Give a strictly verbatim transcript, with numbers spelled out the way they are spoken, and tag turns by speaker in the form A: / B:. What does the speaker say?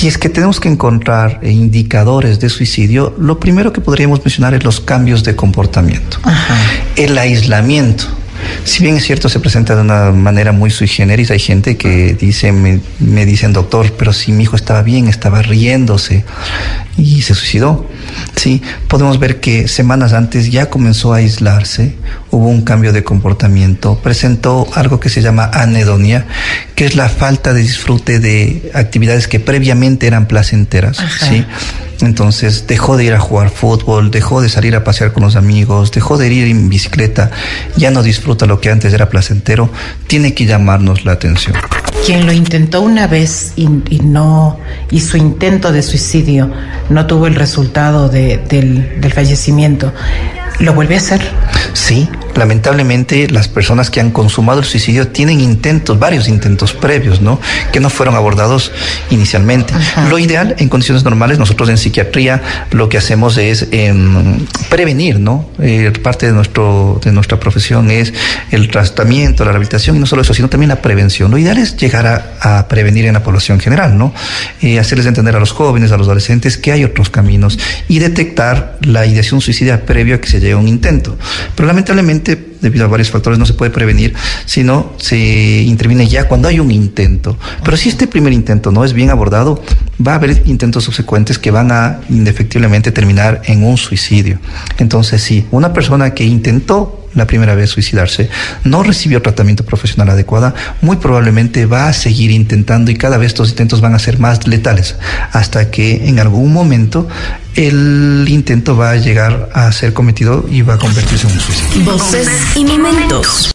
A: Si es que tenemos que encontrar indicadores de suicidio, lo primero que podríamos mencionar es los cambios de comportamiento. Ajá. El aislamiento. Si bien es cierto, se presenta de una manera muy sui generis, hay gente que dice, me, me dicen, doctor, pero si mi hijo estaba bien, estaba riéndose y se suicidó. Sí, podemos ver que semanas antes ya comenzó a aislarse, hubo un cambio de comportamiento, presentó algo que se llama anedonia, que es la falta de disfrute de actividades que previamente eran placenteras. Ajá. ¿Sí? Entonces dejó de ir a jugar fútbol, dejó de salir a pasear con los amigos, dejó de ir en bicicleta, ya no disfruta lo que antes era placentero. Tiene que llamarnos la atención.
B: Quien lo intentó una vez y, y no, y su intento de suicidio no tuvo el resultado de, del, del fallecimiento, ¿lo vuelve a hacer?
A: Sí, lamentablemente las personas que han consumado el suicidio tienen intentos, varios intentos previos, ¿no? Que no fueron abordados inicialmente. Ajá. Lo ideal, en condiciones normales, nosotros en psiquiatría lo que hacemos es eh, prevenir, ¿no? Eh, parte de nuestro de nuestra profesión es el tratamiento, la rehabilitación, y no solo eso, sino también la prevención. Lo ideal es llegar a, a prevenir en la población general, ¿no? Eh, hacerles entender a los jóvenes, a los adolescentes, que hay otros caminos y detectar la ideación suicida previo a que se llegue a un intento. Pero lamentablemente, debido a varios factores, no se puede prevenir, sino se interviene ya cuando hay un intento. Pero si este primer intento no es bien abordado, va a haber intentos subsecuentes que van a indefectiblemente terminar en un suicidio. Entonces, sí, una persona que intentó la primera vez suicidarse, no recibió tratamiento profesional adecuado, muy probablemente va a seguir intentando, y cada vez estos intentos van a ser más letales, hasta que en algún momento el intento va a llegar a ser cometido y va a convertirse en un suicidio.
C: Voces y momentos.